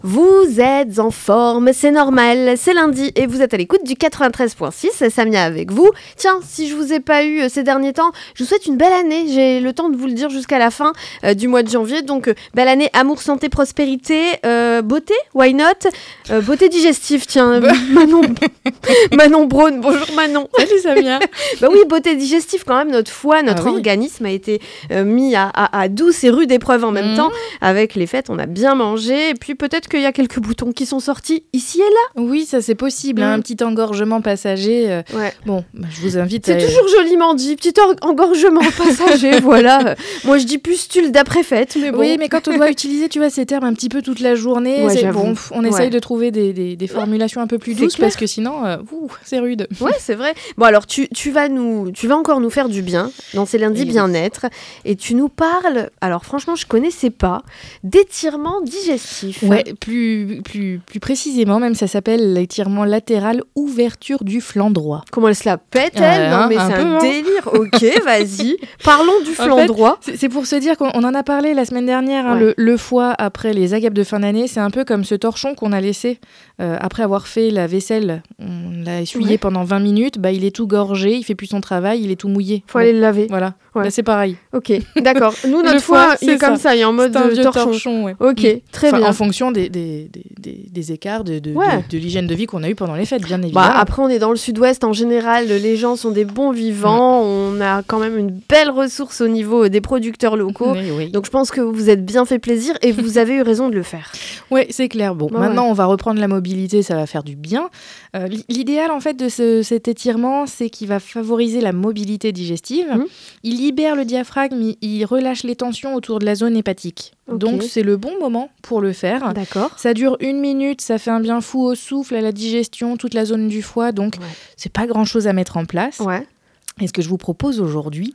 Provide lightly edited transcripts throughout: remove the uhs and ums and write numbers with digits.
Vous êtes en forme, c'est normal, c'est lundi et vous êtes à l'écoute du 93.6, Samia avec vous. Tiens, si je vous ai pas eu ces derniers temps, je vous souhaite une belle année, j'ai le temps de vous le dire jusqu'à la fin du mois de janvier, donc belle année, amour, santé, prospérité, beauté, why not, beauté digestive, tiens, Manon Braun, bonjour Manon. Salut Samia. Bah oui, beauté digestive quand même, notre foie, notre organisme a été mis à douce et rude épreuve en même temps. Avec les fêtes, on a bien mangé et puis peut-être qu'il y a quelques boutons qui sont sortis ici et là. Oui, ça c'est possible, un petit engorgement passager. Ouais. Bon, je vous invite C'est toujours joliment dit, petit engorgement passager, voilà. Moi je dis pustule d'après-fête, mais bon. Oui, mais quand on doit utiliser, tu vois, ces termes un petit peu toute la journée, on essaye de trouver des formulations un peu plus douces parce que sinon, c'est rude. Ouais, c'est vrai. Bon alors, tu vas encore nous faire du bien dans ces lundis bien-être et tu nous parles, alors franchement je connaissais pas, d'étirement digestif. Ouais, plus précisément, même ça s'appelle l'étirement latéral ouverture du flanc droit. Comment elle se la pète, elle? Non, mais c'est un délire. Ok, vas-y. Parlons du flanc droit. C'est pour se dire qu'on en a parlé la semaine dernière. Le foie, après les agapes de fin d'année, c'est un peu comme ce torchon qu'on a laissé après avoir fait la vaisselle. On l'a essuyé pendant 20 minutes. Bah, il est tout gorgé, il fait plus son travail, il est tout mouillé. Faut aller le laver. Voilà. Là, c'est pareil. Ok, d'accord. Nous, notre foie, il est comme ça, il est en mode torchon. Ouais. Ok, très bien. En fonction des écarts de l'hygiène de vie qu'on a eu pendant les fêtes, bien évidemment. Après, on est dans le sud-ouest. En général, les gens sont des bons vivants. On a quand même une belle ressource au niveau des producteurs locaux. Oui. Donc, je pense que vous êtes bien fait plaisir et vous avez eu raison de le faire. Oui, c'est clair. Bon, maintenant, on va reprendre la mobilité. Ça va faire du bien. L'idéal, en fait, de cet étirement, c'est qu'il va favoriser la mobilité digestive. Il libère le diaphragme, il relâche les tensions autour de la zone hépatique. Okay. Donc, c'est le bon moment pour le faire. D'accord. Ça dure 1 minute, ça fait un bien fou au souffle, à la digestion, toute la zone du foie. Donc, c'est pas grand-chose à mettre en place. Ouais. Et ce que je vous propose aujourd'hui,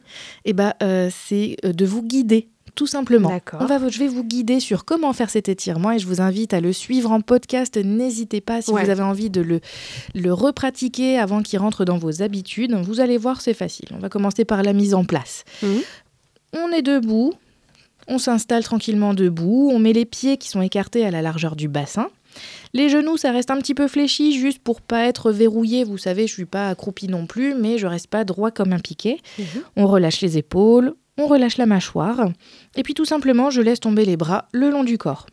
c'est de vous guider. Tout simplement. Je vais vous guider sur comment faire cet étirement et je vous invite à le suivre en podcast. N'hésitez pas si vous avez envie de le repratiquer avant qu'il rentre dans vos habitudes. Vous allez voir, c'est facile. On va commencer par la mise en place. On est debout, on s'installe tranquillement debout, on met les pieds qui sont écartés à la largeur du bassin. Les genoux, ça reste un petit peu fléchi, juste pour pas être verrouillé. Vous savez, je suis pas accroupie non plus, mais je reste pas droit comme un piquet. On relâche les épaules. On relâche la mâchoire et puis tout simplement, je laisse tomber les bras le long du corps.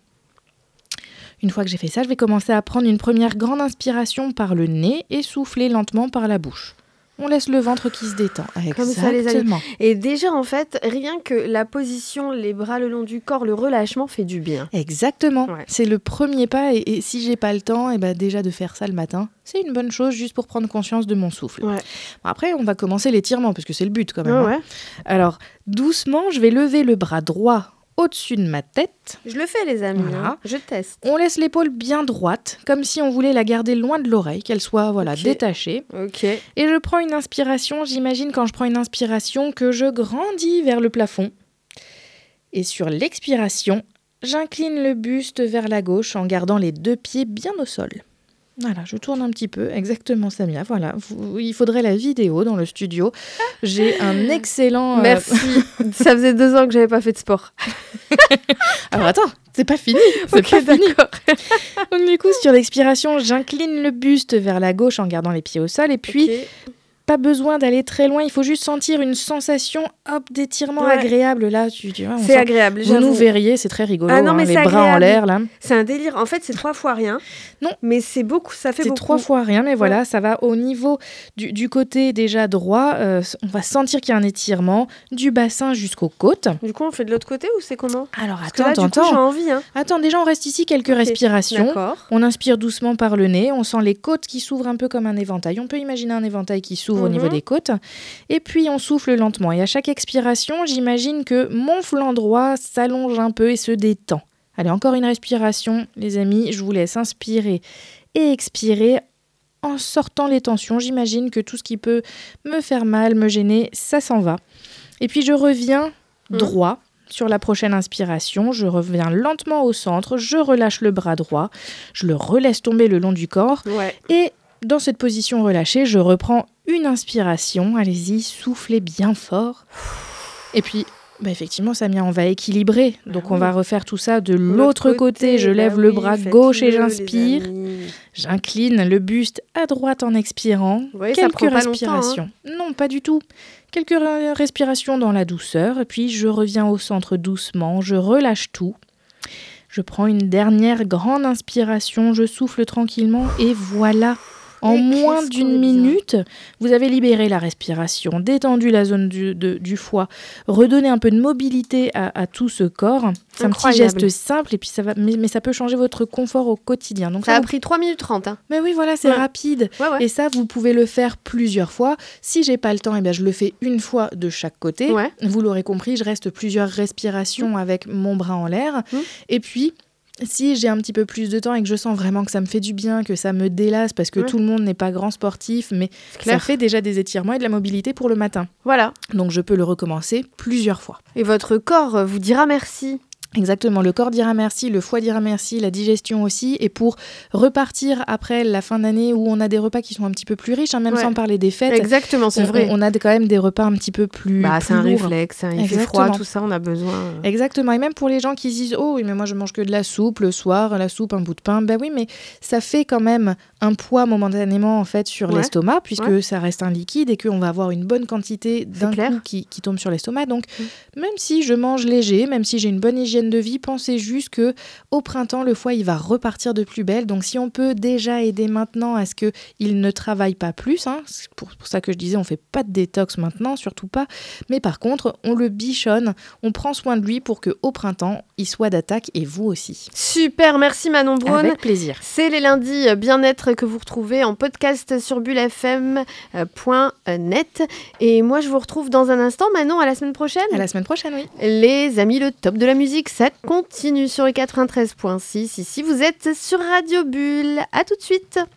Une fois que j'ai fait ça, je vais commencer à prendre une première grande inspiration par le nez et souffler lentement par la bouche. On laisse le ventre qui se détend. Comme ça, les amis. Et déjà, en fait, rien que la position, les bras le long du corps, le relâchement fait du bien. Exactement. Ouais. C'est le premier pas. Et si j'ai pas le temps, déjà de faire ça le matin, c'est une bonne chose juste pour prendre conscience de mon souffle. Ouais. Après, on va commencer l'étirement parce que c'est le but quand même. Alors, doucement, je vais lever le bras droit au-dessus de ma tête. Je le fais, les amis. Voilà. Je teste. On laisse l'épaule bien droite, comme si on voulait la garder loin de l'oreille, qu'elle soit détachée. Et je prends une inspiration. J'imagine quand je prends une inspiration que je grandis vers le plafond. Et sur l'expiration, j'incline le buste vers la gauche en gardant les 2 pieds bien au sol. Voilà, je tourne un petit peu, exactement Samia, voilà. Il faudrait la vidéo dans le studio. J'ai un excellent... Merci, ça faisait 2 ans que j'avais pas fait de sport. Alors attends, c'est pas fini, c'est pas fini. Donc du coup, sur l'expiration, j'incline le buste vers la gauche en gardant les pieds au sol et puis... Pas besoin d'aller très loin, il faut juste sentir une sensation d'étirement agréable. Là, tu vois, c'est agréable. Vous nous verriez, c'est très rigolo. Mais les bras en l'air, là. C'est un délire. En fait, c'est 3 fois rien. Non. Mais c'est beaucoup, ça fait beaucoup. C'est 3 fois rien, mais voilà, ça va au niveau du côté déjà droit. On va sentir qu'il y a un étirement du bassin jusqu'aux côtes. Du coup, on fait de l'autre côté ou c'est comment ? Alors, attends. J'ai envie. Attends, déjà, on reste ici quelques respirations. D'accord. On inspire doucement par le nez. On sent les côtes qui s'ouvrent un peu comme un éventail. On peut imaginer un éventail qui s'ouvre au niveau des côtes. Et puis, on souffle lentement. Et à chaque expiration, j'imagine que mon flanc droit s'allonge un peu et se détend. Allez, encore une respiration, les amis. Je vous laisse inspirer et expirer en sortant les tensions. J'imagine que tout ce qui peut me faire mal, me gêner, ça s'en va. Et puis, je reviens droit. Sur la prochaine inspiration, je reviens lentement au centre. Je relâche le bras droit. Je le relaisse tomber le long du corps. Et dans cette position relâchée, je reprends une inspiration. Allez-y, soufflez bien fort. Et puis, Effectivement, Samia, on va équilibrer. Donc, on va refaire tout ça de l'autre côté. Je lève le bras gauche et j'inspire. J'incline le buste à droite en expirant. Quelques respirations. Non, pas du tout. Quelques respirations dans la douceur. Et puis, je reviens au centre doucement. Je relâche tout. Je prends une dernière grande inspiration. Je souffle tranquillement et voilà. En moins d'une minute, vous avez libéré la respiration, détendu la zone du foie, redonné un peu de mobilité à tout ce corps. C'est un petit geste simple et puis ça va, mais ça peut changer votre confort au quotidien. Donc ça a pris 3 minutes 30. Hein. Mais oui, voilà, c'est rapide. Ouais. Et ça, vous pouvez le faire plusieurs fois. Si j'ai pas le temps, je le fais une fois de chaque côté. Ouais. Vous l'aurez compris, je reste plusieurs respirations avec mon bras en l'air. Et puis... Si j'ai un petit peu plus de temps et que je sens vraiment que ça me fait du bien, que ça me délasse, parce que tout le monde n'est pas grand sportif, mais ça fait déjà des étirements et de la mobilité pour le matin. Voilà. Donc je peux le recommencer plusieurs fois. Et votre corps vous dira merci. Exactement, le corps dira merci, le foie dira merci, la digestion aussi. Et pour repartir après la fin d'année où on a des repas qui sont un petit peu plus riches, même sans parler des fêtes. Exactement, c'est vrai. On a quand même des repas un petit peu plus c'est un lourds. réflexe, il fait froid, tout ça, on a besoin. Exactement, et même pour les gens qui se disent « Oh oui, mais moi je mange que de la soupe le soir, la soupe, un bout de pain. » Oui, mais ça fait quand même un poids momentanément en fait sur l'estomac, puisque ça reste un liquide et qu'on va avoir une bonne quantité d'un coup qui tombe sur l'estomac. Donc même si je mange léger, même si j'ai une bonne hygiène de vie, pensez juste que au printemps le foie il va repartir de plus belle. Donc si on peut déjà aider maintenant à ce que il ne travaille pas plus, c'est pour ça que je disais on fait pas de détox maintenant, surtout pas. Mais par contre on le bichonne, on prend soin de lui pour que au printemps il soit d'attaque et vous aussi. Super, merci Manon Braun. Avec plaisir. C'est les lundis bien-être que vous retrouvez en podcast sur bullefm.net. Et moi je vous retrouve dans un instant. Manon, à la semaine prochaine. À la semaine prochaine, oui. Les amis, le top de la musique, ça continue sur les 93.6. Ici, vous êtes sur Radio Bulle. À tout de suite.